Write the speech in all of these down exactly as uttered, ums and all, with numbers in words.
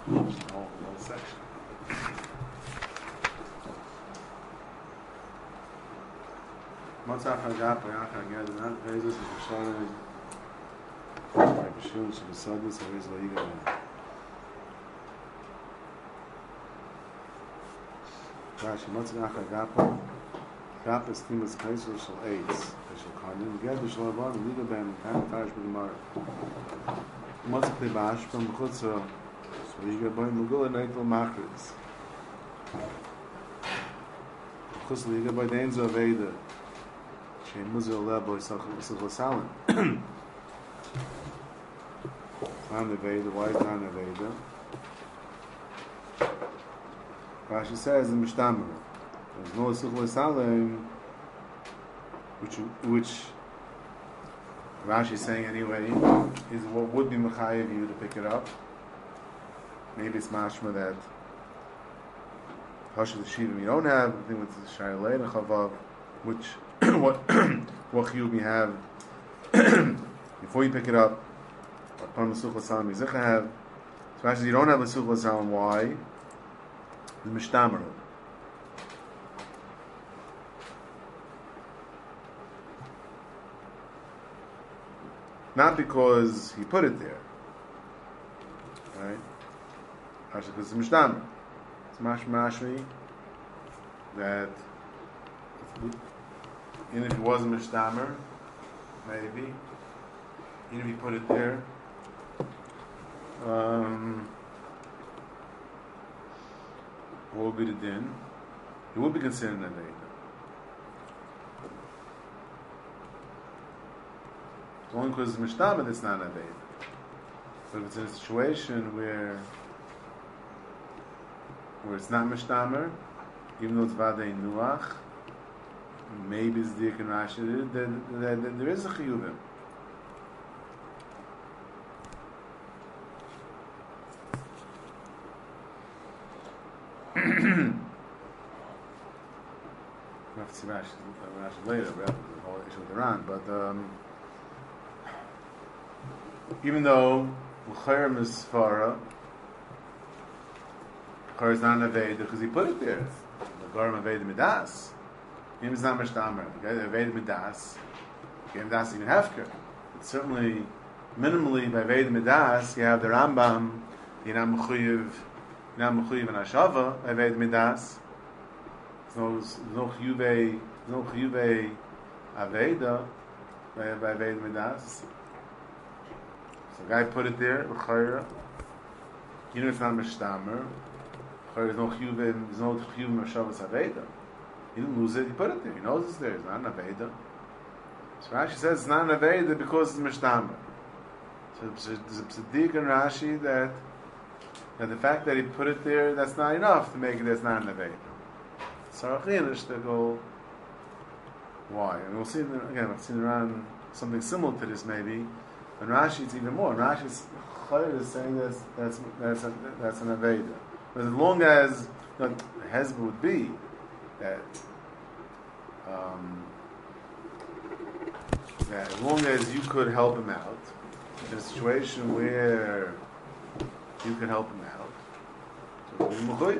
whole, whole section. Matzah Chagapa, Yachar Gad, and that raises the Shana, like Shun, Shabbasadis, or is La'iga. Rashi, Matzah Chagapa, Gap is Timas Kaisel Shal Eitz, Shal Kadim, Gad, Shal Avan, Liga Ben, Pan Tarish B'Gemara. Matzah Klebash, from Chutza, so you get by Mugul and Eitel Machritz. Chutza, you get by Dainzo Aveda. Shein Muzil Lebo Yisachal Salim. Not Aveda, why is not Aveda? Rashi says in Mishtamer, there's no Yisachal Salim, which, which Rashi is saying anyway, is what would be Mechayev you to pick it up. Maybe it's mashma that Hashem the Shivim you don't have, I think with the Shailei and Chavav, which what what chiyuv you have before you pick it up. Upon L'such L'Salam you have. So actually you don't have L'such L'Salam. Why? The Mishtamer. Not because he put it there, right? Actually, because it's Mishtamer. It's Mash Mashmi that even if it wasn't Mishtamer, maybe, even if he put it there, um, what would be the din? It would be considered an Aveda. It's only because it's Mishtamer that's not an Aveda. But if it's in a situation where where it's not Mishtamer, even though it's Vadei Nuach, maybe it's Dik and Rashi, there, there, there, there is a Chiyuvim. We'll have to see Rashi, Rashi later, we have the whole issue with Iran, but um, even though L'chayer Misfara, L'chayer is not an Aveda because he put it there. The Garam Aveda Midas. Him is not Mishtamer. The Aveda Midas. Okay, Midas even Hefker. But certainly, minimally, by Aveda Midas, you have the Rambam, you're not Mechuyev, you're not Mechuyev and Ashava, Aveda Midas. There's no Chiyuvei, no Chiyuvei Aveda by Aveda Midas. So the guy put it there, L'chayer. You know it's not Mishtamer. There's no chiyuv, there's no chiyuv Mashavas Aveda. He didn't lose it, he put it there. He knows it's there, it's not an Aveda. So Rashi says it's not an Aveda because it's Mishtamer. So there's a Tzaddik in Rashi that, that the fact that he put it there, that's not enough to make it that's not an Aveda. Sarachinish to go, why? And we'll see, again, I've seen around something similar to this maybe. In Rashi it's even more. In Rashi's Chayr is saying that's, that's, that's, a, that's an Aveda. But as long as you know, the hezbollah would be that, um, that as long as you could help him out in a situation where you could help him out, so it's mechuyev.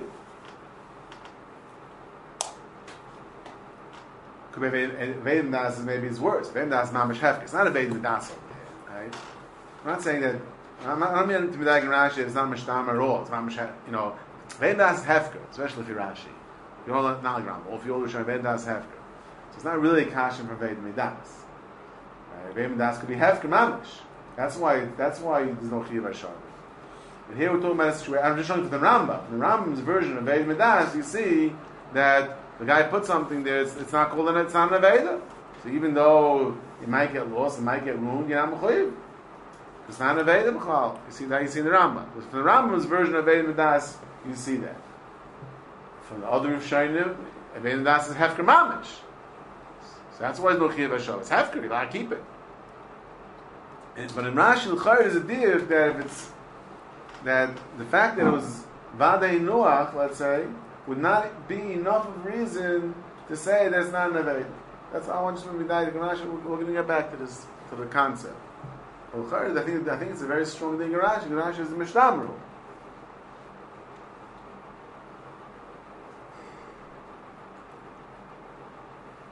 Could be Aveda Midas maybe is worse. Aveda Midas is mamish hefker. It's not Aveda Midas over there, right? I'm not saying that. I'm not, I'm not meaning to be like in Rashi. It's not Mishtamer at all. It's not Mishtamer. You know, Aveda Midas is hefker, especially if you're Rashi. You're not like Rambam. Or if you're Olushon, Aveda Midas is hefker. So it's not really a kashem for Aveda Midas. Right? Aveda Midas could be hefker mamish. That's why. That's why there's no chiyuv Hashem. But here we're talking about a situation. I'm just showing you the Rambam. In the Rambam's version of Aveda Midas, you see that the guy put something there. It's, it's not called an. It's not an Aveda. So even though it might get lost, it might get ruined, you're not mechuyev. It's not an Aveda b'chal. You see that you see in the Rambam. But from the Rambam's version of Aveda Midas, you see that. From the other Rishonim, Aveda Midas is hefker mamish. So that's why it's no chiyuv Hashem. It's hefker. You gotta keep it. And, but in Rashi L'chayer there's a div that if it's that the fact that it was Vadei Nuach, let's say, would not be enough of reason to say that's not an Aveda. That's all I want you to be died. We're going to get back to this to the concept. I think I think it's a very strong thing in Rashi. Rashi is a Mishtamer.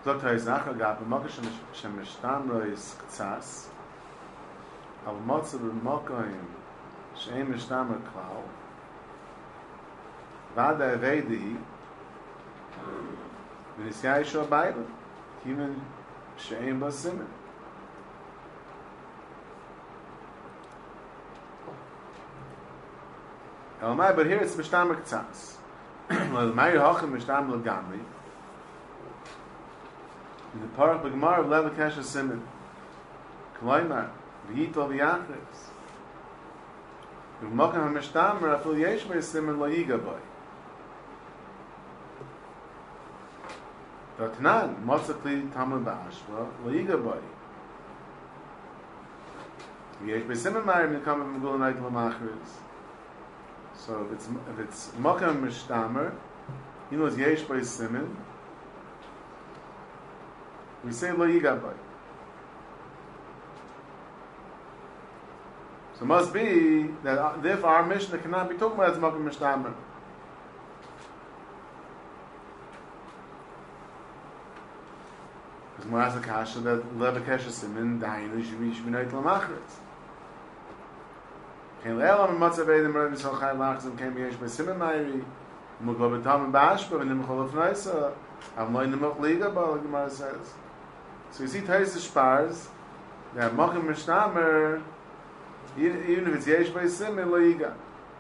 Sagt er, Nachher gab, Mokka Shemishtam Rois Ktsas, aber Motze b'Mokkoim She'em Mishtam Klal, Vada Evedi, V'Nisya Yisho Abayla, Kimen She'em Basimen. Elamai, but here it's Mishtam Ktsas. Elamai Hochem Mishtam L'Gamri. In the Parach B'Gemar of Lev Kesha Simen, Kolaymar, V'Yitol V'Yachris. V'Mokam HaMishtam Rafil Yesh B'Y Simen Lo Yiga Boy. V'Tanan, Motzakli Tamud Ba'ashva, Lo Yiga Boy. V'Yesh B'Y Simen Mayim Yikam V'Megul Nait L'Machris. So if it's, if it's Mokam Mishtamer, he knows Yesh B'Y Simen, we say Lo Yigabai. So it must be that therefore our Mishnah cannot be talking about as Makom Mishtamer. Because Moraz HaKasha that Lev HaKesha Simen Dainu Shvi Shvinayt L'Machritz. Ken Le'elam Matzav Eidim Rav Yisrael Chai Lachzim Ken B'yesh B'Simen Mayri Muglo B'Tam B'Ashba V'nim Cholof Naisa Av Lo Yinimach Ligabai, like the Gemara says. So you see Tais Shpars that Mokim Mishtamer, even if it's Yesh B'Y Simen Lo Yiga.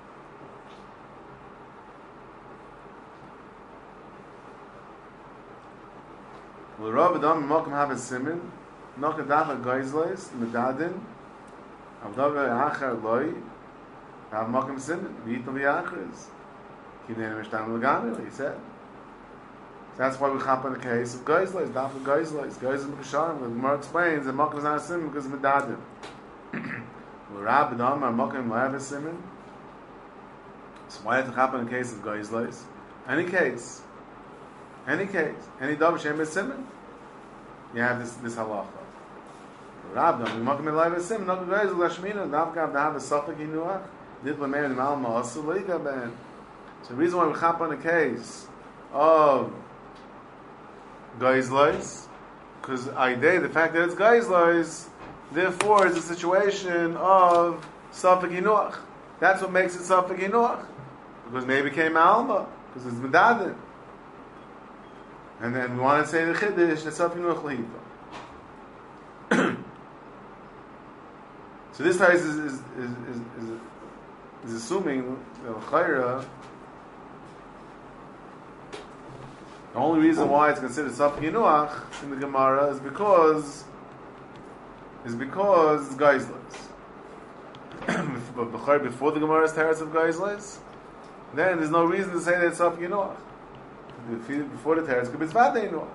Well, Rav Adam Mokim Have a Simen, Nocha Dafa Goizleis Medadin, Avdava Achar Loi, Have Mokim Simen, V'Yitol V'Yachris, Kinei Mishtamer L'Gamri, he said. So that's why we chop on the case of Geisler, it's Daf of Geisler, it's Geisler B'Kasharim. The Gemara explains that Mokim is not a Simen because of Medadim. Well, Rab and Amar Mokim will have a Simen. So why have to chop on the case of Geisler? Any case, any case, any Dav Shem is Simen, you have this this halacha. Rab and Amar Mokim will have a Simen, not Geisler, Lashmina, Navgav, to have a Safek Yinuach, Dit Lameir, the Malma, also Leiga Ben. So the reason why we chop on the case of Geisleis, because idea, the fact that it's Geisleis, therefore is a situation of Safek Yinuach. That's what makes it Safek Yinuach. Because maybe it came Alma, because it's Medadin. And then we want to say the Chiddush, that Safek Yinuach Lehiva. So this ties is, is, is, is, is assuming that Chayra, the only reason why it's considered Safek Yinuach in the Gemara is because is because it's Geisleis. But before the Gemara's teretz of Geisleis, then there's no reason to say that it's Safek Yinuach. Before the teretz, it's Vada Yinuach.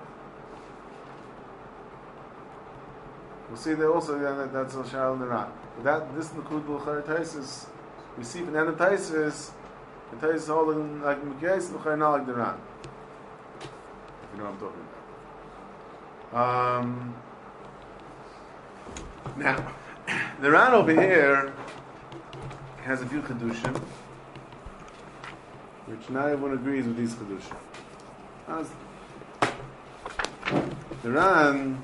We'll see that also that that's a Shal and the Ran. But that this Nakud B'Chayr Taisis, we see from the end of Taisis, the Taisis is holding like Mikayis, B'Chayr not like the Ran. You know what I'm talking about. Um, now, the Ran over here has a few Chedushim, which not everyone agrees with these Chedushim. As the Ran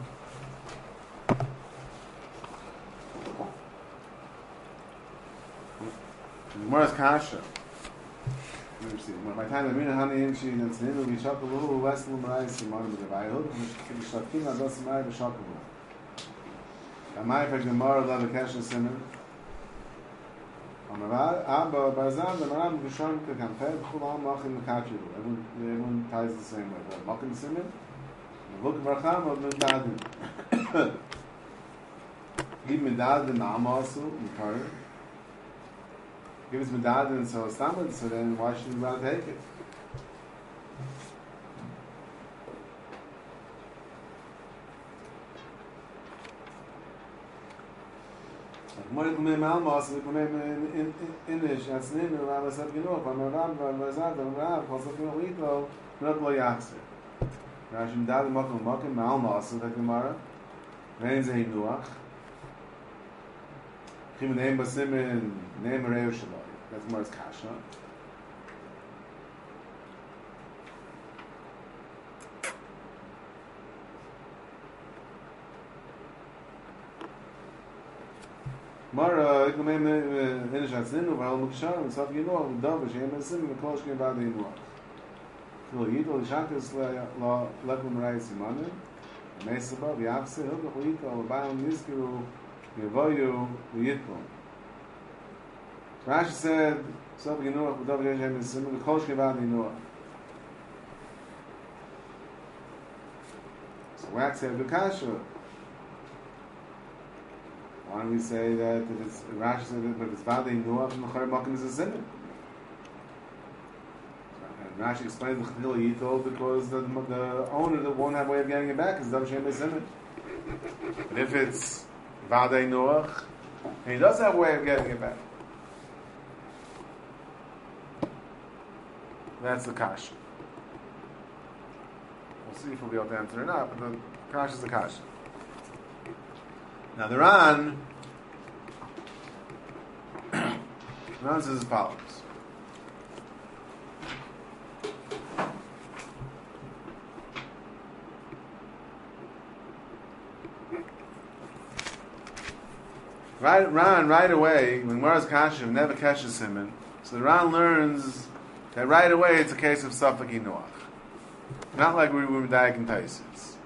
Gemara's Kasha. Let me see. My time, I'm in a honey and she and it's in the shop a little less than my eyes. I'm on the Bible. I'm shocking. I don't see my shocking. Am I for Gemara love a Kasha Simon? I'm about Abba Barzan. The Maram Bishon could come fed. Chulam Machin Makachu. Everyone, everyone ties the same way. Machin Simon. Look Barcham of Medadin. Give Medadin Amasu Mukar. Give us Medadin so Stamad, so then why should we not take it? Moin kumem almas, kumem in in Inish, that's name of Allah said, you know, from Ram, from Razad, from Ram, from Sakino Lito, not lo yachse. Rashim Dad Makom Makom Almas, the Gemara. Rein Zeh Nuach. Chim name Basimin, name Reu Shalai. That's Gemara's Kasha. Mara, ik neem in is het zin over al mukshar, en zat je nog dan we zijn met zin met kloos geen bij de nog. Zo hier door de is la la kom reis man. Meestal bij we have said ook goed al bij een miskero je wou je het kom. Rashi said zat je nog dan we zijn met zin met kloos geen bij de nog. So wax have the kasha. Why don't we say that if it's Rashi said that, but if it's Vadei Noach, Mechar Makim is a sinner? And Rashi explains the Chadil Yitol because the, the owner that won't have a way of getting it back is Dav Shem Sinner. But if it's Vadei Noach, and he does have a way of getting it back, that's the Kash. We'll see if we'll be able to answer it or not, but the Kash is the Kash. Now the Ran, Ran says as follows. Right, Ran right away when Mara's Kashiv never catches him, so the Ran learns that right away it's a case of Safek Noach, not like we were Daik Taisis.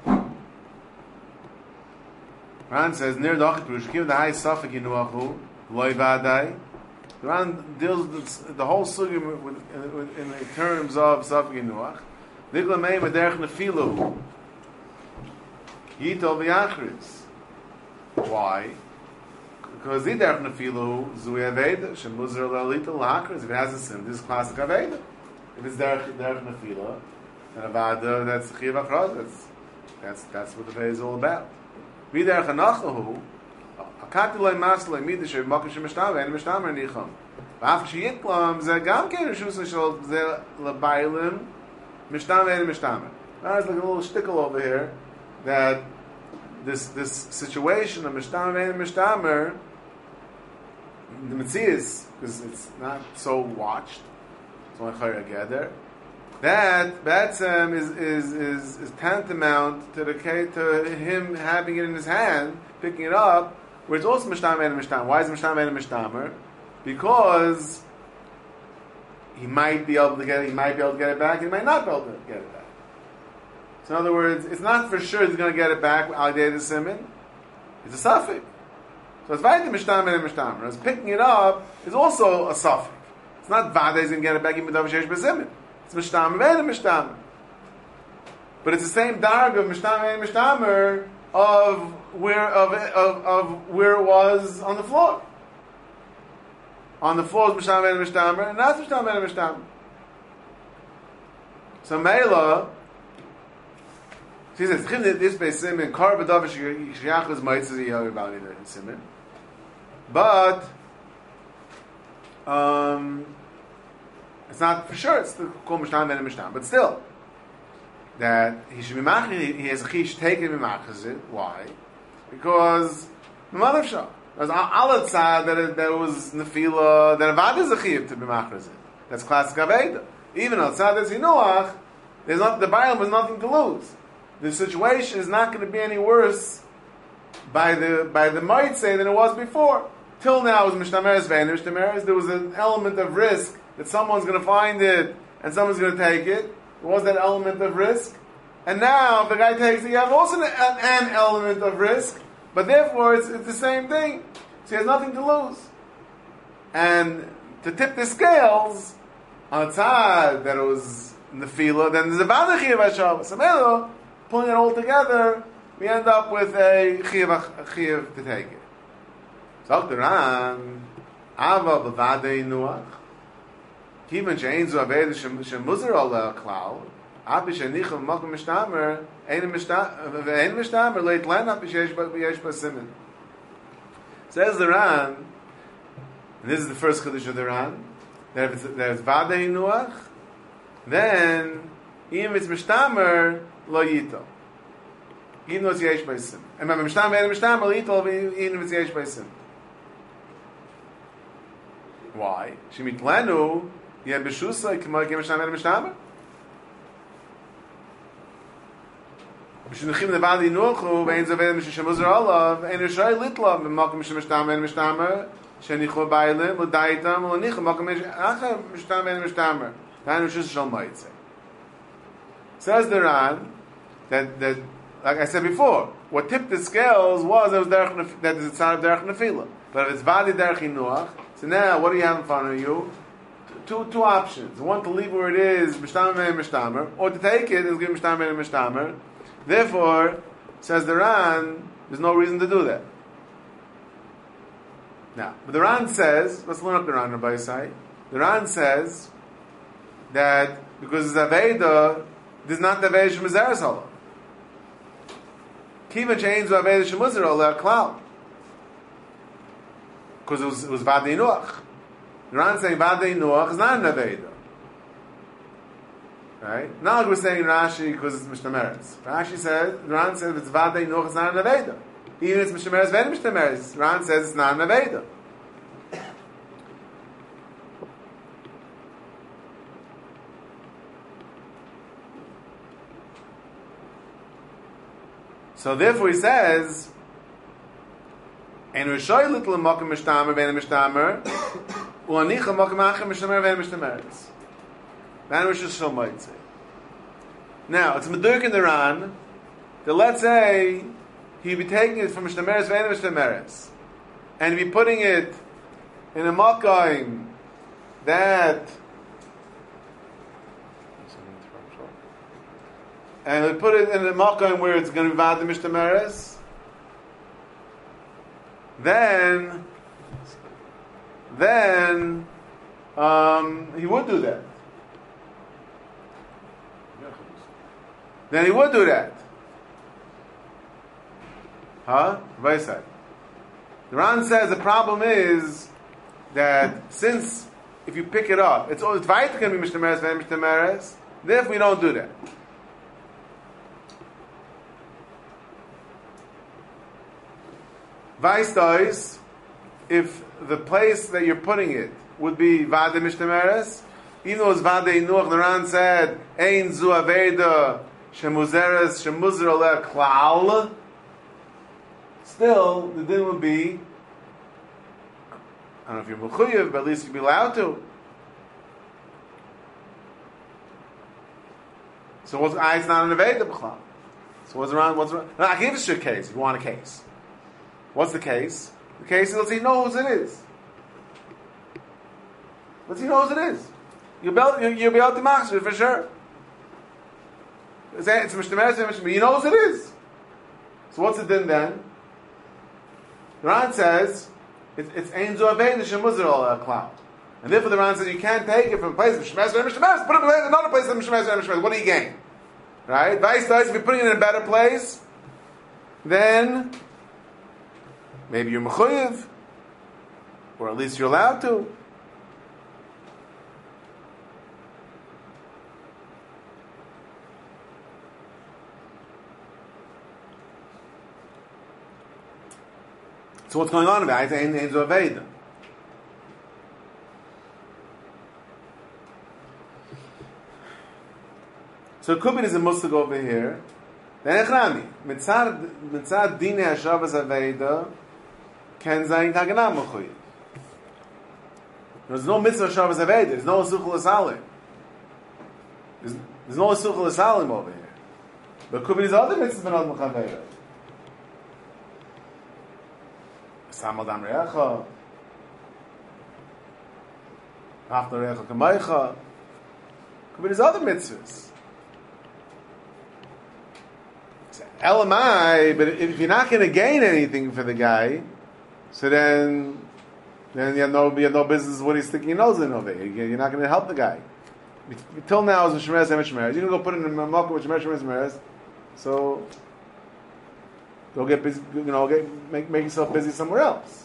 Ran says near Dachik Pushkim the high Safek Yinuachu Loi Vadai. The Ran deals with the whole sugi in, in the terms of Safek Yinuach. Digla Mei Mederch Nefilu Yitol V'Yachris. Why? Because Yiderch Nefilu Zui Aveda Shem Muzer Lalita L'Hachris. If it has a sin, this is classic Aveda. If it's Derech Nefilu then Avada, that's Chiv Achraz. That's that's that's what the Aveda is all about. Vider Chanachahu, Akatiloi Masloi Midishay Makim Shemishtamer and Mishtamer Nicham. V'af Sheyitlam Ze Gam Kein Rishus Shel Ze Labailim Mishtamer and Mishtamer. There's like a little shtickle over here that this this situation of Mishtamer and Mishtamer, the Metzias, because it's not so watched, it's only Chayra Geder. That Batsam is, is is is tantamount to the to him having it in his hand, picking it up, where it's also Mishtamer and Mishtamer. Why is Mishtamer and Mishtamer? Because he might be able to get it, he might be able to get it back, he might not be able to get it back. So in other words, it's not for sure he's going to get it back al day the simin. It's a suffix. So it's Vaida Mishtamer and Mishtamer. As picking it up is also a suffix. It's not Vada he's going to get it back even though Shesh B'Simin. It's Mishtamer and Mishtamer. But it's the same darg of Mishtamer and Mishtamer of where of, of of where it was on the floor. On the floor is Mishtamer and Mishtamer, and that's Mishtamer and Mishtamer. So Meila, she says, this base Simin, Kar B'Dav Shiyach is Maitzah Yahu Bali Simin. But um it's not for sure. It's the Kol Mishtam and Mishtam, but still, that he should be machid. He has a chish taken be machid. Why? Because the mother shah. There's Allah tzad that it, that it was nefila that avad is a chiv to be machid. That's classic aveda. Even al tzad that's hinuach, there's not the Bible has nothing to lose. The situation is not going to be any worse by the by the might say than it was before. Till now, it was mishtameres ve'en mishtameres. There was an element of risk that someone's going to find it and someone's going to take it. There was that element of risk. And now, if the guy takes it, you have also an, an element of risk, but therefore it's, it's the same thing. So he has nothing to lose. And to tip the scales, on the side that it was nefila, then there's a badachi of Hashem. So, pulling it all together, we end up with a chiv to take it. So, the Ran, Ava b'vadei nuach, Kivan she'ein zu aveda she'muzar ala klal, api she'nichel makom mishtamer, ein mishtamer leit len api she'esh b'simin. Says the Ran, and this is the first chiddush of the Ran, that if it's, that it's vadei nuach, then even if it's mishtamer, lo yito. Even though it's yesh b'sim. And when mishtamer ein mishtamer, lo yito, even if it's yesh b'sim. Why? Shemit lenu, yeh b'shusa, k'mo yeh mishtamer ein mishtamer? Mishnechim levadi nuchu, vein zaved mishamuzar olav, ein rishai litla, v'malkim mishtamah and mishtamah, shenichu bailim, l'daitam, l'nichu, malkim acha mishtamah and mishtamah. That is just shal ma'itze. Says the Ran, that, that, like I said before, what tipped the scales was that, was derech, that it's not derech nefila. But if it's vadi derech inuach, so now what do you have in front of you? Two two options. One to leave where it is, mishtamer and mishtamer, or to take it and give mishtamer and mishtamer. Therefore, says the Ran, there's no reason to do that. Now, but the Ran says, let's learn up the Ran, Rabbi Yisai. The Ran says that because it's Aveda, this is not the Aveda Shemazeres Halav. Kiva changed to Aveda Shemuzar Halav Klal. Because it was, it was Vadei Nuach. The Ran saying Vadei Nuach is not an Aveda. Right? Not like we're saying Rashi because it's Mishtameres. Rashi says, Ran says if it's Vadei Nuach, it's not an Aveda. Even if it's Mishtameres, Vedi Mishtameres. Ran says it's not an Aveda. So therefore he says, "En rishoy little makom mishtamer ben mishtamer, u'anicha makom achim mishtamer ben mishtameres." That was just so might say. Now it's medurk in the Ran that let's say he'd be taking it from mishtameres ben mishtameres, and be putting it in a makom that. And we put it in the makom where it's going to be vad mishtameres, then, then um, he would do that. Then he would do that. Huh? Right side. The Ran says the problem is that since if you pick it up, it's always weiter going to be mishtameres and mishtameres. Therefore, we don't do that. Vice if the place that you're putting it would be Vade Mishtameres, even though it's Vade Nuach, the Ran said, Ein Zu Aveda Shemuzeres Shemuzar Oleh Klal, still, the din would be, I don't know if you're Mechuyev, but at least you'd be allowed to. So what's, ah, it's not an Aveda B'chlal. So what's around, what's around? No, I can give you a case, if you want a case. What's the case? The case is, let's see, he knows it is. Let's see, he knows it is. You'll be able, you'll be able to max it for sure. It's a mishtameres, but he knows it is. So what's the din then? The Ran says, it's it's ein zu aveda shemuzar al klal. And therefore the Ran says, you can't take it from a place of mishtameres and mishtameres, put it in another place of mishtameres and mishtameres. What do you gain? Right? Vice does, if you're putting it in a better place, then maybe you're mechuyev, or at least you're allowed to. So what's going on about it? Ein zu aveda. So it could be there's a musig over here. Then echrami mitzad mitzad dine hashavas aveda. Ken zayin kagana mechuyev. There's no mitzvah shavas aveda. There's no suchul asalim. There's, there's no suchul asalim over here. But could be these other mitzvahs benod mechaveda. Samal dam reacha. After reacha kamaycha. Could be these other mitzvahs. Elamai, but if you're not going to gain anything for the guy, so then, then you have no, you have no business what he's sticking your nose in over here. You're not going to help the guy. Till now, it's a shemeres and shemeres. You can go put it in a malka with shemeres and shemeres. So, go get busy. You know, get make make yourself busy somewhere else.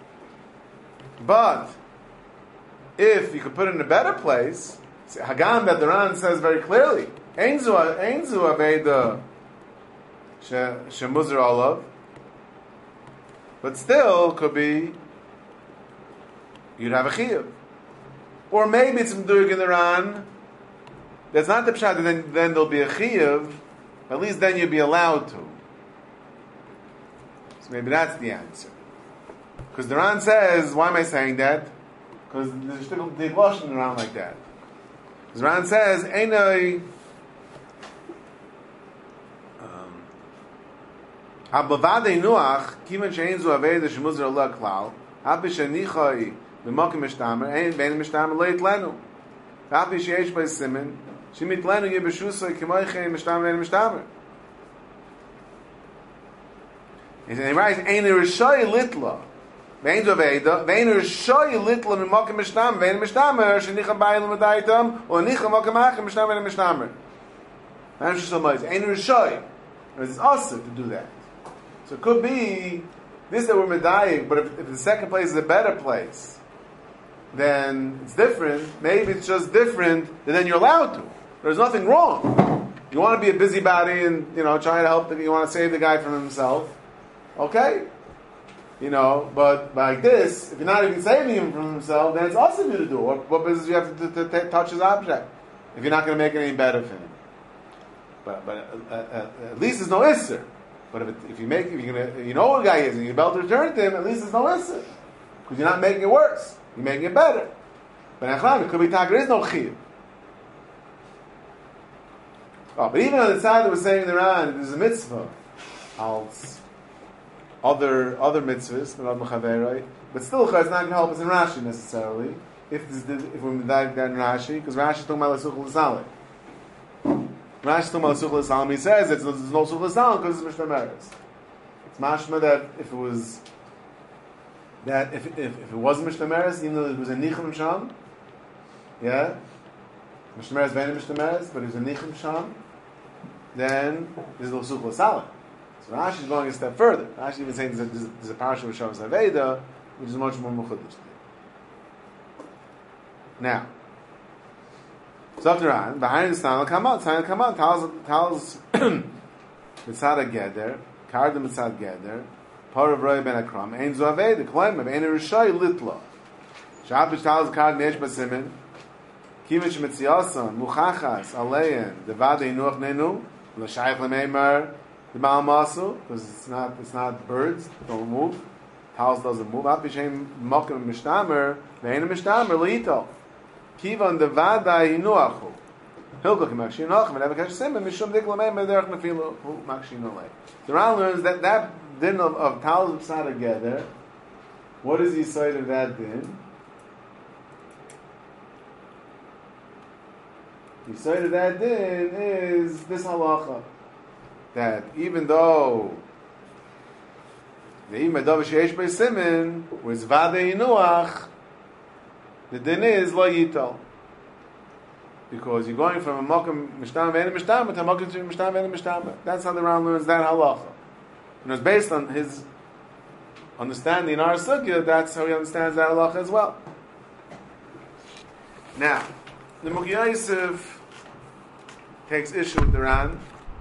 But if you could put it in a better place, Hagam that the Ran says very clearly, Ein zu aveda shemuzar olav. But still, could be you'd have a chiyuv, or maybe it's mdurg in the Ran. That's not the pshat. Then, then there'll be a chiyuv at least then you'd be allowed to. So maybe that's the answer. Because the Ran says, why am I saying that? Because there's still the Lashon around like that. Because the Ran says, Einoi Abavadei Nuach, Kivan Shein Zu Aveda Shemuzar Allah Klal, Hapi Shenichai B'Mokim Mishtamer, Ein Ben Mishtamer Leit Lenu. Hapi Sheish Bei Simen, Shemit Lenu Yebeshusay Kimoiche Mishtamer Ein Mishtamer. And he writes, Ein Rishai Litla, Vein Zu Aveda, Vein Rishai Litla B'Mokim Mishtamer, Vein Mishtamer, Shenichai Ba'il Medaitam, or Nichai Mokim Achim Mishtamer Ein Mishtamer. Ein Rishai. It's awesome to do that. So it could be this that we're medayik, but if, if the second place is a better place, then it's different. Maybe it's just different, and then you're allowed to. There's nothing wrong. You want to be a busybody and you know try to help. The, you want to save the guy from himself, okay? You know, but like this, if you're not even saving him from himself, then it's awesome you to do. What, what business do you have to, to, to, to touch his object if you're not going to make it any better for him? But but uh, uh, at least there's no isser. But if, it, if you make if you're gonna you know what a guy is and you're about to return to him, at least there's no isser because you're not making it worse. You're making it better. But achlan it could be tak. There is no chiyuv. Oh, but even on the side that was saying in the Ran, there's a mitzvah als other other mitzvahs, but still it's not going to help us in Rashi necessarily. If this, if we're medayik that in Rashi, because Rashi is talking about l'such l'saleh. Rashi is talking about l'such l'saleh. He says it's, there's no l'such l'saleh because it's Mishnah Meretz. It's mashma that if it was that if if, if it wasn't Mishnah Meretz, even though it was a nichum sham, yeah, Mishnah Meretz vein Mishnah Meretz, but it was a nichum sham, then there's l'such l'saleh. So Rashi is going a step further. Rashi even saying there's a, there's a parasha of Shabbos Aveda, which is much more mechudesh. Now, Zokteran, behind the stand, come out, stand, come out, tells, tells, Mitzad Geder, Kard Mitzad Geder, Par of Roy Ben Akram, Ein Zoaveh, the claim of Ein Rishai Litla. Shabbos tells Kard Nesh Basimin, Kimish Mitziasan, Muchachas, Aleyan, Devade Nuach Nenu, L'Shayach L'Meimar, the Baal Masu, because it's not, it's not birds, don't move. Talis doesn't move. Apishem Mokim Mishtamer, Ve'ena Mishtamer, L'Ito. Kivan the Vada Yinuachu. Hilkach Makshinach, and Evakash Simon, Mishum Diklamay, Mederach Nafilu, Makshinolay. The Ran learns that that din of, of Talis Psad together, what is the side of that din? The side of that din is this halacha. That even though the Imadav Sheish Bei Simin was Vada Yinuach, the din is Lo Yital. Because you're going from a Mokim Mishtam Ve'en Mishtam to a Mokim Mishtam Ve'en Mishtam. That's how the Ram learns that halacha. And it's based on his understanding in our sugya, that's how he understands that halacha as well. Now, the Mukhi Yosef takes issue with the Ran.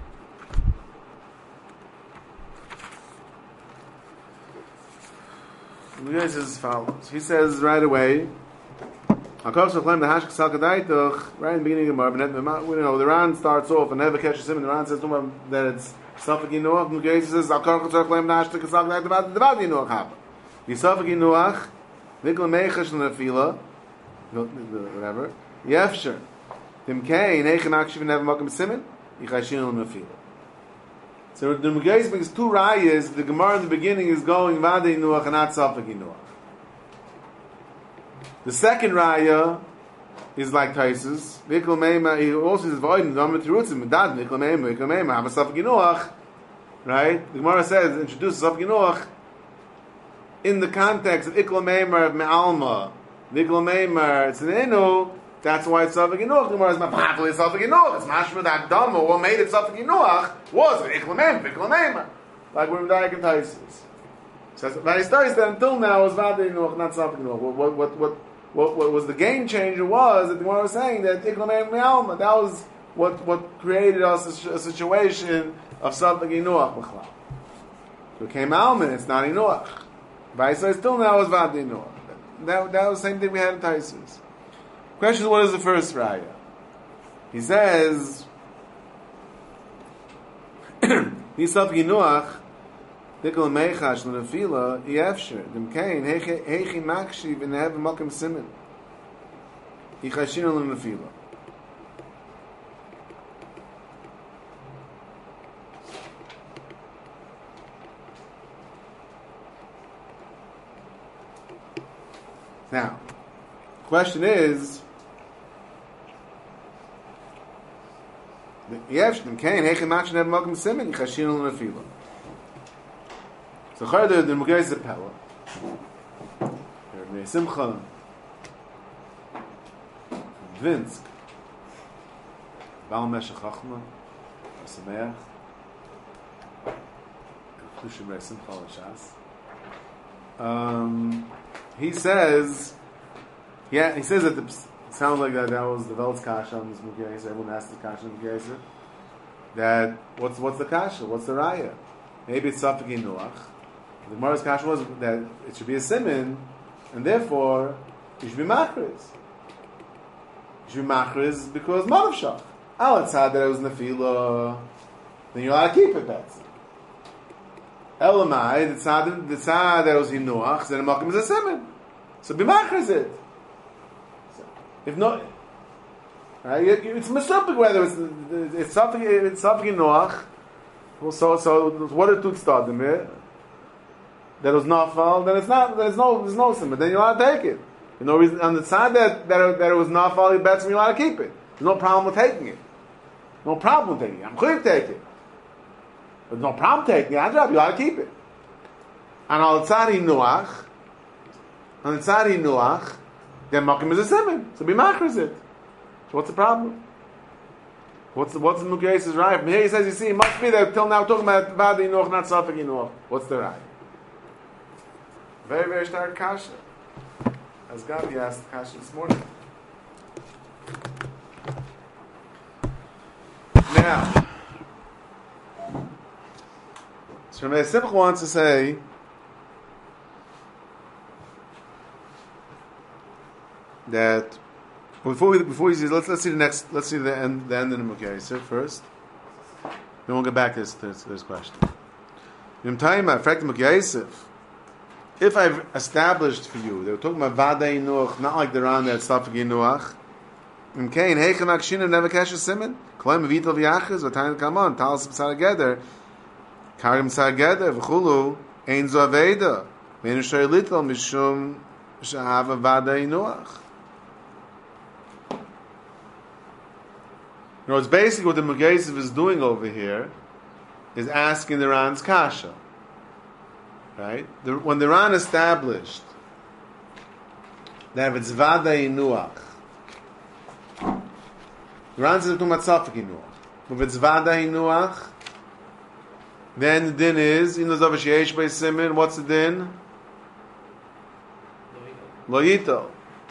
He says as follows. He says right away, right in the beginning of Marvin, we know the Ran starts off and never catches him, and the Ran says to him that it's Safek Yinuach, and he says, Yisafek Yinuach, Nikla Mechash Nefila, whatever, Yefsher, Timkei, Nechem Akshiv Never Mokim Simen, Yichashin Nefila. So the Mugais brings two rayas. The Gemara in the beginning is going Vada Yinuach and not Safek Yinuach. The second raya is like Taisus. Vikol Meima, he also says Void and Dhamma Terutzim, Medad, Vikol Meima, Vikol Meima, have a Safek Yinuach. Right? The Gemara says, introduces Safek Yinuach in the context of Ikol Meimar of Me'alma. Vikol Meimar, it's an Inu. That's why it's Safek Yinuach. The Gemara is Mapachli Safek Yinuach. It's Mashma that Dhamma. What made it Safek Yinuach was it Ikol Meimar, Vikol Meimar. Like we're in Dayak Taisus. So, but he starts that until now was Vada Yinuach, not Safek Yinuach. What, what, what, what, what, what was the game changer was that the Gemara was saying that Ikol Meimar Me'alma. That was what, what created us a, a situation of Safek Yinuach. So it came Alman, it's not Yinuach. But so still now is Vada Yinuach. That, that was the same thing we had in Taisus. Question is, what is the first raya? He says, Nisaf Yinuach, Dikul Meichash, Lenafila, Yefsher, Dem Kain, Heichi Makshi, V'nehev Mokim Simen. Yichashinu Lenafila. Now, question is, Yevshtim Kain, Heichi Makshi, V'nehev Mokim Simen, Yichashinu Lenafila. So Chayda, the Mugay is a Pella. Here, Simcha. Vinsk. Baal Meshach Chachma. Sameach. Klushim Rei Simcha L'Shas. Um, he says, yeah, he says that the, it sounds like that that was the Velt's Kasha on this Mugay. Everyone asked the Kasha on the Mugay. That, what's, what's the Kasha? What's the Raya? Maybe it's Safek Yinuach. The Gemara's Kasha was that it should be a siman, and therefore it should be machriz. It should be machriz because marav shach. Al tzad that it was nefila, then you're allowed to keep it. That's Elamai the tzad the tzad that it was hinuach, then the makom is a siman. So be machriz it. If not, right, it's misupik whether it's it's something it's something hinuach. So so what are two tzadim here? That was not fall, then it's not. There's no, there's no sin. But then you're allowed to take it. You know, on the side that that it, that it was not fall, you bet me you're allowed to keep it. There's no problem with taking it. No problem with taking it. I'm clear to take it. There's no problem taking it. I drop you allowed to keep it. And on the side nuach, on the side nuach, then makim is a simon. So be machris it. So what's the problem? What's the what's the mukayis is right? From here he says, you see, it must be that till now we're talking about bad inuach, not safek inuach. What's the right? Very, very stark kasha. As Gabi asked kasha this morning. Now, so Rameh Simcha wants to say that before we before we see let's let's see the next let's see the end the end of the Mukayser first. Then we'll get back to this to this, to this question. Yom Taima, fact Mukayser. If I've established for you, they were talking about Vada Inuach, not like the Ran that Safek Inuach. In Kain, Heichem Akshinim never cash a simon. Kloim Vital V'Yachis, V'Tayin Kamon, Talis B'Sarageder, Karim Sarageder, V'Chulu, Ein Zo Aveda, Veinu Shoy Little, Mishum Shahava Vada Inuach. You know, it's basically what the Mugaysiv is doing over here, is asking the Ran's Kasha. Right? The, when the Ran established that if it's Vada Inuach, the Ran says to Matzafik Inuach. If it's Vada Inuach, then the din is, in the Zav Sheyesh by Simin, what's the din? Lo Yito.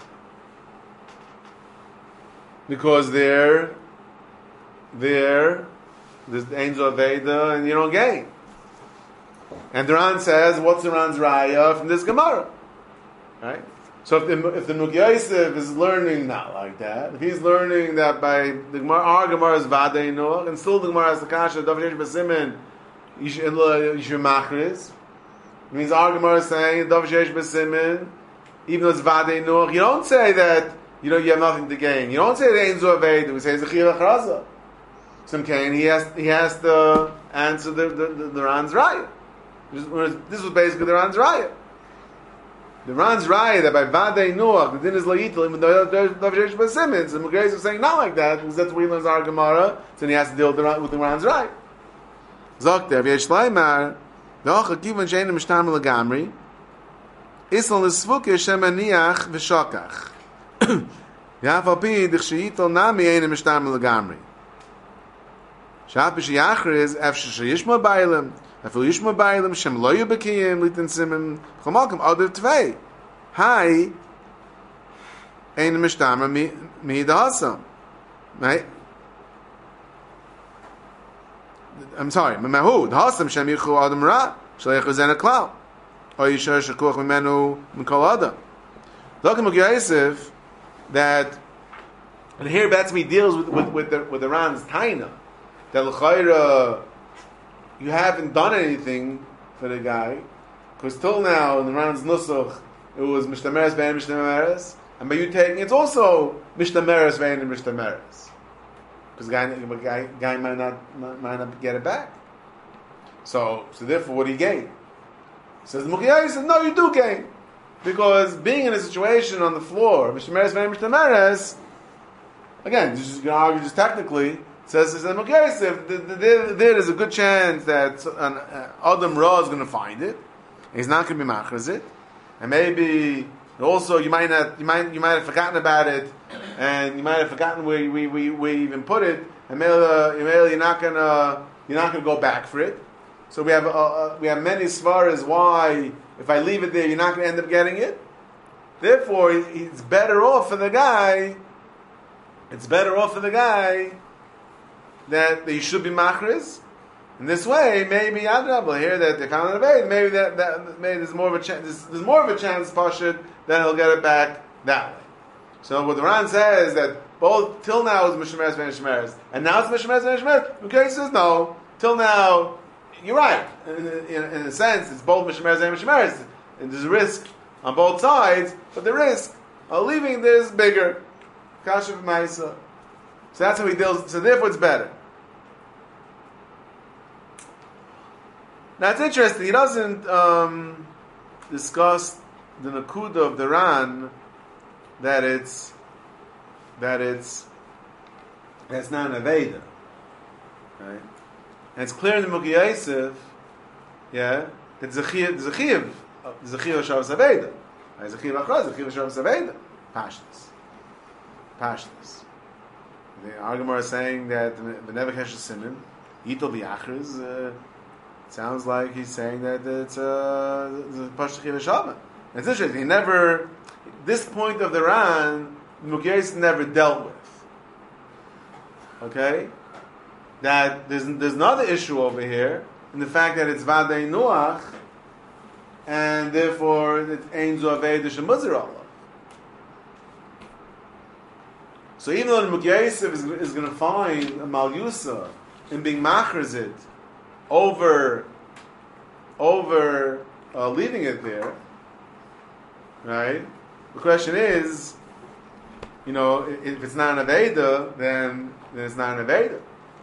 Because they're, they're, there's the Ein Zo Aveda, and you don't gain. And the Ran says, what's the Ran's raya from this Gemara? Right? So if the, if the Nuk Yosef is learning not like that, if he's learning that by the Gemara, our Gemara is Vada Inuach, and still the Gemara has the Kasha, Dav Yesh B'Simen, Yishu Machriz, it means our Gemara is saying, Dav Yesh B'Simen, even though it's Vada Inuach, you don't say that, you know, you have nothing to gain. You don't say that Ein Zo Aveda, we say it's a Chiyah Charaza. Some Kain, he has, he has to answer the, the, the, the Ran's raya. This was basically the Ran's raya. The Ran's raya that by Vada Inuach, the din is Layitel, even though Dav Yesh B'Simen, the Mugayis is saying not like that, because that's where he learns our Gemara, so he has to deal with the, with the Ran's raya. Zok der, V'yesh Laimar, V'ocha Kivan Shein Mishtam L'Gamri, Isla L'Svuke Shem Aniach V'Shokach. Yafal Pi, D'chsheyitel Nami Ein Mishtam L'Gamri. Shaf B'Shiyachriz, Efsh Sheyishma Bailim, Afil Yishma Bailim, Shem Lo Yubekiyim, Litin Simim, Chomalkim, Adir Tvei. Hai, Ein Mishtama Mi Dahasam. Right? I'm sorry, Mahu, Dahasam, Shem Yichu Adam Ra, Shaleich Zen Klal. O Yishar Shakuach Mimenu Mikol Adam. Look at Yosef, that, and here Batsmi deals with, with, with the, with the Ran's Taina. That l'chayra, you haven't done anything for the guy, because till now in the Ran's Nusach it was Mishtameres Vein Mishtameres, and by you taking it's also Mishtameres Vein and Mishtameres, because guy, guy guy might not might not get it back. So so therefore, what do you gain? Says the Mukiyai says no, you do gain, because being in a situation on the floor, Mishtameres Vein Mishtameres, again, just you can argue just technically. Says says the Mukiyai there is a good chance that an uh, Adam Ra is going to find it. He's not going to be machraz it, and maybe also you might not, you might, you might have forgotten about it, and you might have forgotten where we we, we even put it, and maybe, uh, maybe you're not gonna you're not gonna go back for it. So we have uh, uh, we have many svaras why if I leave it there, you're not gonna end up getting it. Therefore, it's better off for the guy. It's better off for the guy that they should be machraz. In this way, maybe Adrabah here that they found an evade. Maybe that, that maybe there's more of a chance. There's, there's more of a chance, Pashut, that he'll get it back that way. So what the Ran says that both till now is Mishmeres and Mishmeres, and now it's Mishmeres and Mishmeres. Okay, says no. Till now, you're right. In, in, in a sense, it's both Mishmeres and Mishmeres, and there's a risk on both sides, but the risk of leaving this bigger. Kashav Maisa. So that's how he deals. So therefore, it's better. Now it's interesting. He doesn't um, discuss the nakuda of the Ran that it's that it's that's not an aveda, right? And it's clear in the Mukhi Yosef, yeah, that zechiv zechiv zechiv shavas aveda, zechiv achraz zechiv shavas aveda, pashtus, pashtus. The Argamar is saying that the nevekesh simin yitol v'yachriz. Sounds like he's saying that it's a Pashut Chiv Shama. It's interesting. He never, this point of the Ran, Mukiyais never dealt with. Okay, that there's there's another issue over here in the fact that it's Vadei Nuach, and therefore it ain't Zoavei Shemuzir Allah. So even though the Mukiyais is, is going to find a Malyusa in being Machrazit over over uh, leaving it there, right? The question is, you know, if it's not an Aveda, then, then it's not an Aveda.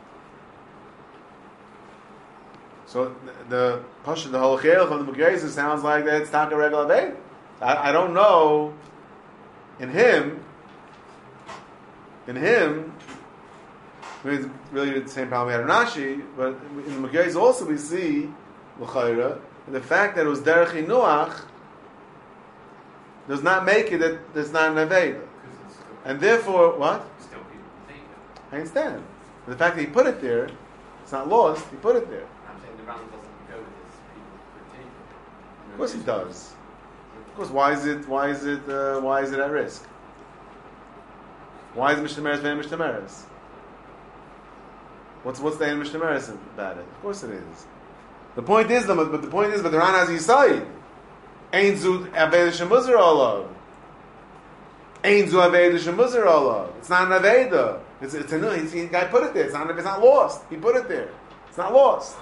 So the Pasha, the whole Cheilch of the Mukiyais sounds like that it's not a regular Aveda. I, I don't know in him, in him, I mean, it's really the same problem we had in Rashi, but in the Mukiyais also we see l'chayra the fact that it was derech Nuach does not make it that it's not an aveda, and therefore what? Still people take it. I understand. The fact that he put it there, it's not lost. He put it there. I'm saying the Ran doesn't go with this. People could take it. Of course he does. Of course, why is it? Why is it? Uh, why is it at risk? Why is Mishnah Meres being Mishnah Meres? What's what's the end Mishnah Meres about it? Of course it is. The point is, but the point is, but the Ran has Yisayid. Ein zu aveda shemuzir olav. Ein zu aveda shemuzir olav. It's not an aveda. It's it's a no. The guy put it there. It's not. It's not lost. He put it there. It's not lost.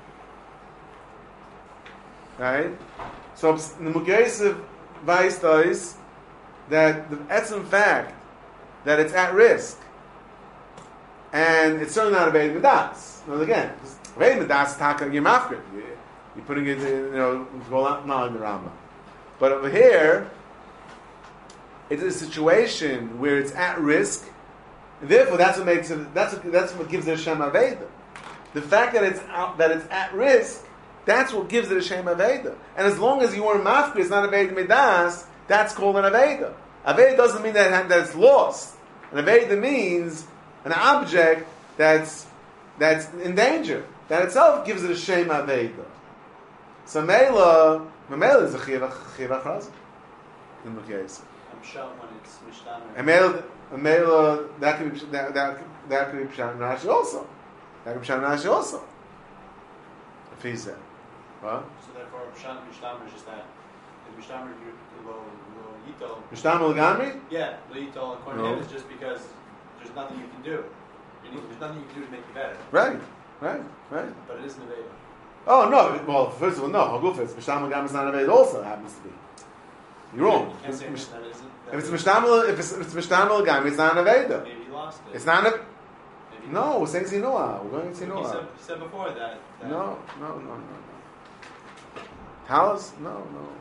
Right. So the Mukiyais Vaista is that the etzem fact that it's at risk, and it's certainly not a Aveda Midas. Well, again, Aveda Midas is taka yemafkid. You're putting it, in, you know, go out now in the Rambam. But over here, it's a situation where it's at risk, and therefore that's what makes it. That's what, that's what gives it a Shem Aveda. The fact that it's out, that it's at risk, that's what gives it a Shem Aveda. And as long as you are mafkid, it's not Aveda Midas. That's called an Aveda. Aveda doesn't mean that, that it's lost. An Aveda means an object that's that's in danger. That itself gives it a Shem Aveda. So Mela, Mela is a Chiv Achraz in the case. I'm sure when it's Mishnah. And Mela, Mela, that could be that that, that could be Pshat Rashi also. That could be Pshat Rashi also. If he said, what? So therefore, Mishnah Mishnah is just that. Is Mishnah lo lo yitol? Mishnah Gamri? Yeah, lo yitol. According No. to him, is just because there's nothing you can do. You need, there's nothing you can do to make it better. Right. Right, right. But it is Nevada. Oh no! Well, first of all, no. Hagufis Mishtam Gam is not Aved. Also happens to be. You're wrong. You can't say If that isn't. it's Mishtam, if it's, if it's Mishtam Gam, it's not Aveda. Maybe you lost it. It's not a. Maybe you No, lost we're saying Zinoa. We're going to it. He Zinoa. said, he said before that. that No, no, no, no, no. Talis? No, no. no.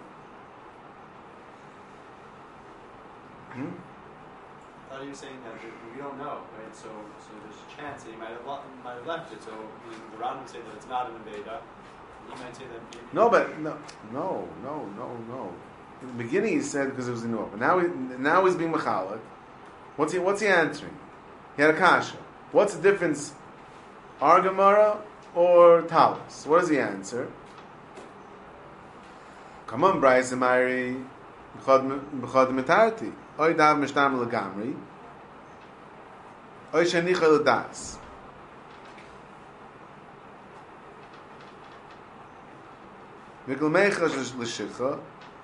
Hmm? I thought he was saying that we don't know, right? So, so there's a chance that he might have lo- might have left it. So the Ran would say that it's not an Aveda. He might say that. He, No, but no, no, no, no, no. In the beginning, he said because it was Zinoa, but now he, now he's being Mechalek. What's he? What's he answering? He had a kasha. What's the difference? Argamara or Talis? What does he answer? Come on, Bryce and Mary. B'chad metarti. Oy dav mishtam legamri. Oy shenicha ledas. Mikol meichas l'shicha.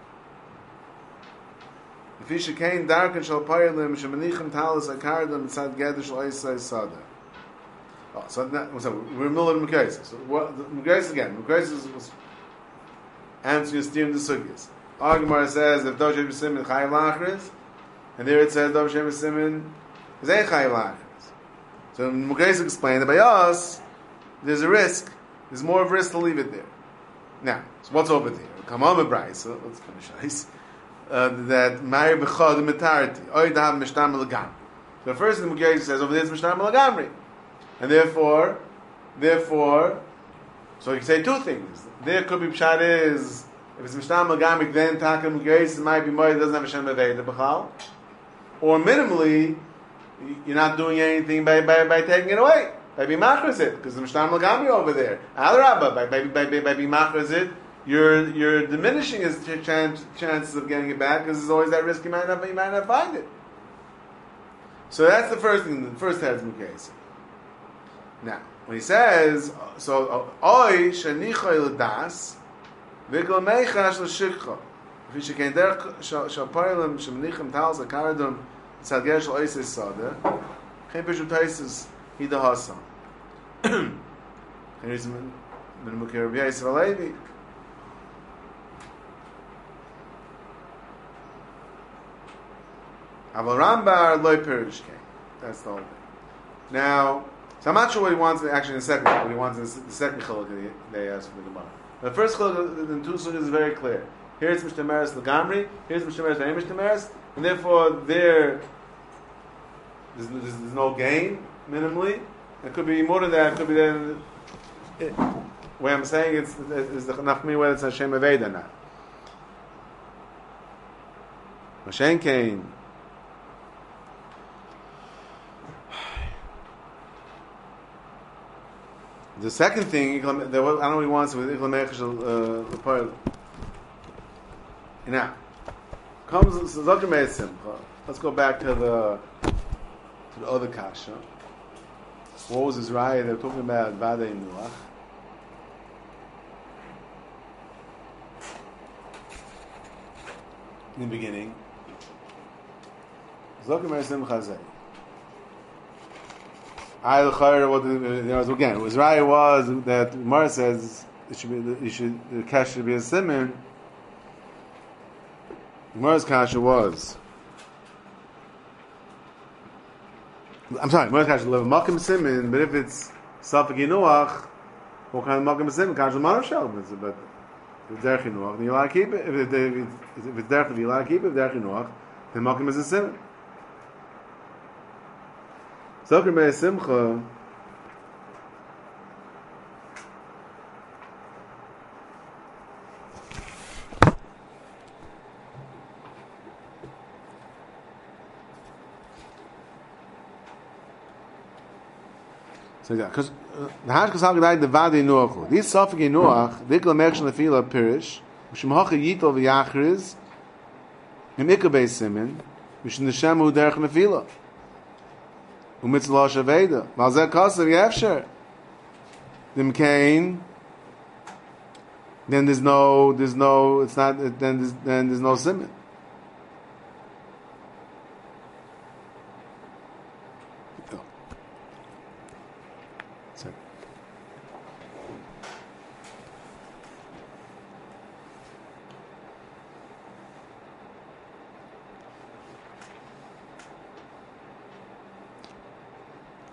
If he shekain darken shal payalim shemanichim talis akardam mitzad geder shal oisai sada. Oh, so, that, so we're middle of Mekaisis. So what, the Mekaisis again. Mekaisis was answering steering the sugyas. Argamar says if Dov Shem Simin Chayiv Lachris, and there it says Dov Shem Simin is a Chayiv Lachris. So Mekaisis explained that by us there's a risk. There's more of a risk to leave it there. Now, so what's over there? Come on, Bryce. So let's finish this. Uh, that Mari Bechad Metarti Oy Dav Mishtam L'Gam. So first the Mekaisis says over there is Mishtam L'Gamri. And therefore, therefore, so you can say two things. There could be pshat is if it's mishtam magamik, then takim geis it might be more. It doesn't have a shem aveda b'chal, or minimally, you're not doing anything by by, by taking it away, by being machras it, because the mishtam magami over there. Alarabba, by by by by, by being machras it, you're you're diminishing his ch- chance, chances of getting it back, because there's always that risk you might not you might not find it. So that's the first thing. The first head's mukase. Now, when he says, so, Oy shenicha l'das, v'gol meichash l'shikcha. If he shekain derech shal pa'ilim shemenichim talis akaradum tzad ger shal oisei sada, chen pishut taisis hida hasan. Chen rizim min mukir Rabbi Yosef Alevi. Aval Rambar loy perish kein. That's the whole thing. Now, so I'm not sure what he wants actually in the second. What he wants in the second chiluk that they asked for the Gemara. The first chiluk in two sugyas is very clear. Here it's mishtameres legamri. Here's mishtameres ve'em mishtameres, and therefore there there's, there's, there's no gain minimally. It could be more than that. It could be then. It, where I'm saying it's is the nafmi whether it's Hashem Aveda or not. Mashen came. The second thing, I don't know what he wants with Iklamech Lepar. Now, comes Zakir Meir Simcha. Let's go back to the to the other kasha. What was his raya? They're talking about Vadei Nuach. In the beginning, Zakir Meir Simcha Zay. I the chayr what the again his raya was that Mar says it should be you should the cash should be a simon. Mar's kasha was I'm sorry, Mar's kasha live makom simon, but if it's safek yinuach, what kind of makom simon? Kasha mar shel, but if it's derech yinuach, then you allowed to keep it. If, it, if it's derech, you allowed to keep it. If derech yinuach, then makom is a simon. Zakir Meir Simcha so yeah, because the Hashkas HaGadai the Vadei Nuach these Safek Nuach Dikla Mechshan Lefila Pirish Mishum Hacha Yitol V'Yachriz Himika Beis Simin Mishum Neshemu Derech Nefila Umitzlah Shaveda. Malzeh Kasav Yefsher. Dim Kain. Then there's no, there's no, it's not, then there's, then there's no simon. Oh. Sorry.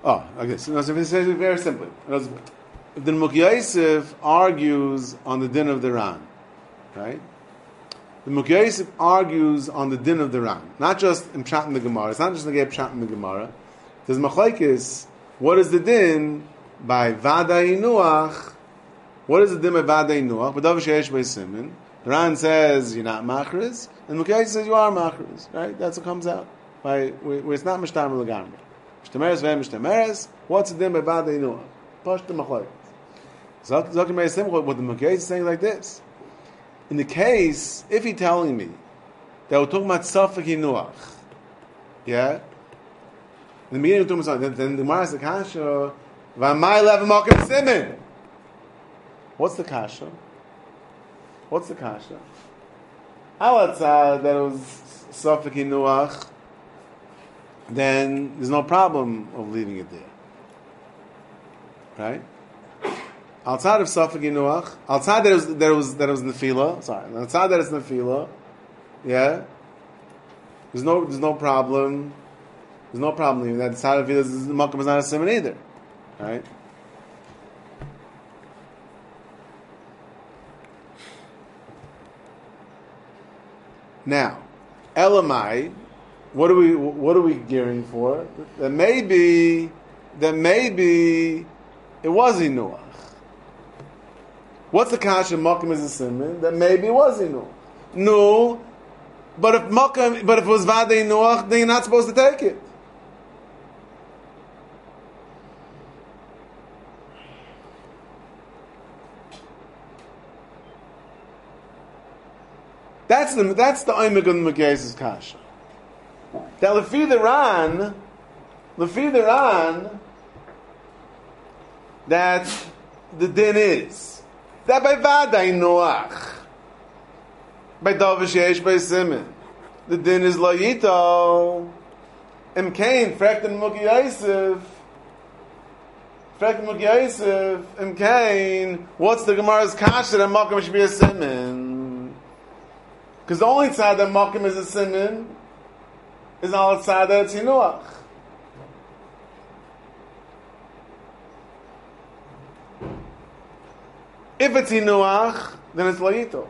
Oh, okay. So, so this is very simply. If the Mukhi Yosef argues on the din of the Ran, right? The Mukhi Yosef argues on the din of the Ran, not just in Pshat in the Gemara. It's not just the Pshat in the Gemara. There's machlokes. What is the din by Vadai Nuach? What is the din by Vadai Nuach? But Sheyesh by Simon. The Ran says you're not machriz, and Mukhi Yosef says you are machriz. Right? That's what comes out. By where, where it's not mishtamer legamri. Mishtameres ve'em mishtameres. What's the din by Vadai Nuach? Push the machlokes. Zokim Meir Simcha. What the Mukhi Yosef is saying like this. In the case, if he's telling me that we're talking about Safek Yinuach, yeah? In the beginning we're talking about something, then the Gemara says the Kasha, V'amai lev makom simin. What's the Kasha? What's the Kasha? Alatzah, that it was Safek Yinuach, then there's no problem of leaving it there. Right? Outside of Safek Yinuach, outside that it was that it was that it was Nefila, sorry, outside that it's Nefila, yeah, there's no there's no problem, there's no problem even that the side of Nefila is Malkum is not a simon either, right? Now, Elamai, what are we what are we gearing for? That maybe that maybe it was Yinuach. What's the kasha? Malkum is a simon that maybe it was Yinuach. No, but if Malkum, but if it was Vadei Yinuach, then you're not supposed to take it. That's the that's the oimik of the Mukhi kasha. That lefi the Ran, lefi the Ran, that the din is. That by Vadai Noach, by Davish Yesh by Simon, the din is Lo Yito, Im Kain, Frekt and Mukhi Yosef, Frekt and Mukhi Yosef, Im Kain, what's the Gemara's Kasha that Malkum should be a Simon? Because the only side that Malkum is a Simon is on the side that it's Yinuach. If it's Yinuach, then it's Layito.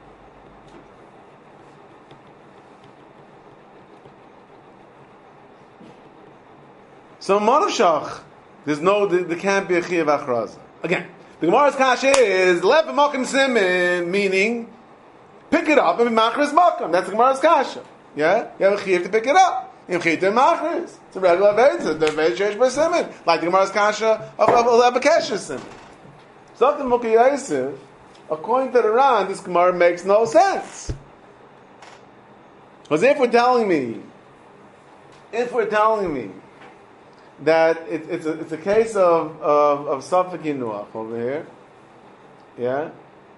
So Monashach, there's no, there, there can't be a Chiyav Achraza. Again, the Gemara's Kasha is Lev Makom Simin, meaning pick it up and Machris Makom. That's the Gemara's Kasha. Yeah? You have a Chiyav to pick it up. You have Chiyav to Machris. It's a regular Vez, the Vez Shesh by Simin. Like the Gemara's Kasha of, of Lev Kesher Simin. So the Mukhi Yosef, according to the Ran, this Gemara makes no sense. Because if we're telling me, if we're telling me that it, it's a it's a case of of, of Safek Yinuach over here, yeah,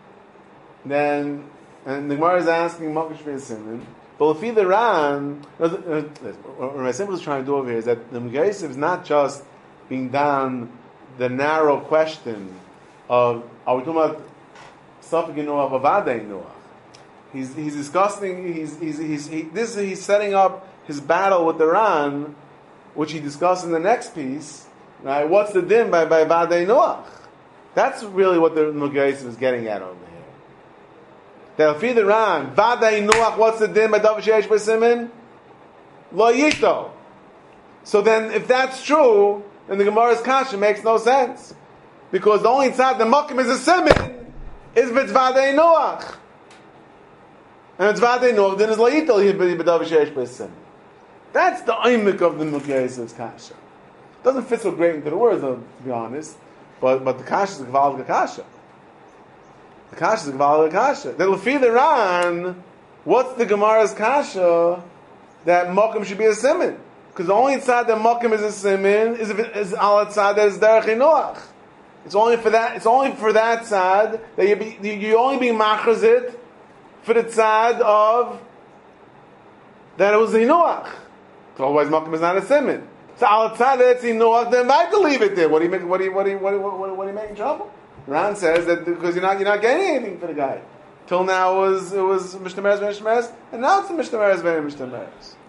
then and the Gemara is asking Makish Simon, but if the Ran, what my simple is trying to do over here is that the Mukhi Yosef is not just being down the narrow question of, are we talking about Safek Yinuach or Vadei Yinuach? He's he's discussing. He's he's he's he, this he's setting up his battle with the Ran, which he discussed in the next piece. Right? What's the din by by Vadei Yinuach? That's really what the Mukhi Yosef is getting at over here. That if the Ran Vadei Yinuach, what's the din by Davish Yesh by Simon? Lo Yito. So then, if that's true, then the Gemara's kasha makes no sense. Because the only tzad the makom is a simin is v'tvadei noach, and v'tvadei noach then is la'itol b'dav sheyesh b'simin. That's the oimik of the Mukhi Yosef's kasha. Doesn't fit so great into the words, though, to be honest. But but the kasha is a gvaldig kasha. The kasha is a gvaldig kasha. That lefi the Ran, what's the Gemara's kasha that makom should be a simin? Because the only tzad that makom is a simin is if it is al tzad that is derech noach. It's only for that. It's only for that tzad that you be you only being machrazit for the tzad of that it was Yinuach. So otherwise, makom is not a simin. So al tzad that it's Yinuach, then I have to leave it there. What do you make? What do you what do you what do you, what, what, what are you making trouble? Ran says that because you're not you're not getting anything for the guy. Till now it was it was mishtameres ben mishtameres, and now it's the mishtameres ben mishtameres.